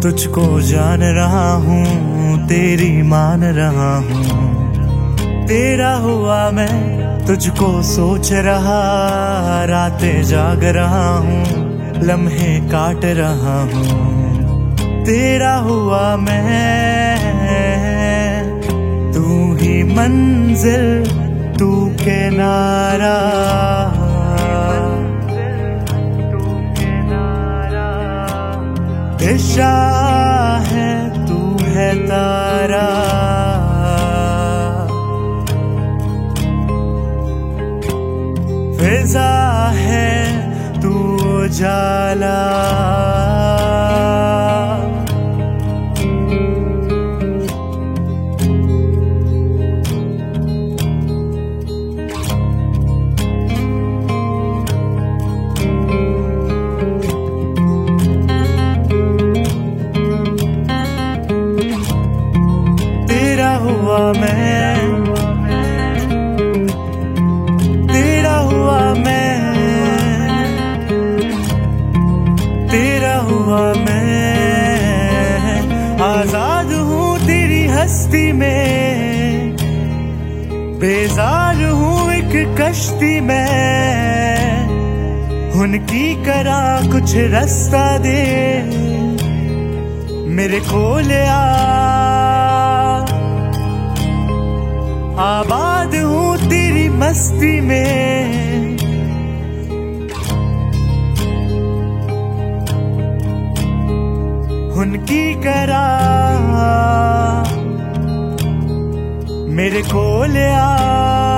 तुझको जान रहा हूँ, तेरी मान रहा हूँ। तेरा हुआ मैं तुझको सोच रहा, रातें जाग रहा हूँ, लम्हे काट रहा हूँ। तेरा हुआ मैं, तू ही मंजिल, तू किनारा। दिशा है तू है तारा, फिजा है तू उजाला। तेरा हुआ मैं, तेरा हुआ मैं, तेरा हुआ मैं। आजाद हूँ तेरी हस्ती में, बेजार हूँ एक कश्ती में। उनकी करा कुछ रास्ता दे, मेरे खोले आबाद हूँ तेरी मस्ती में। उनकी करा मेरे खोले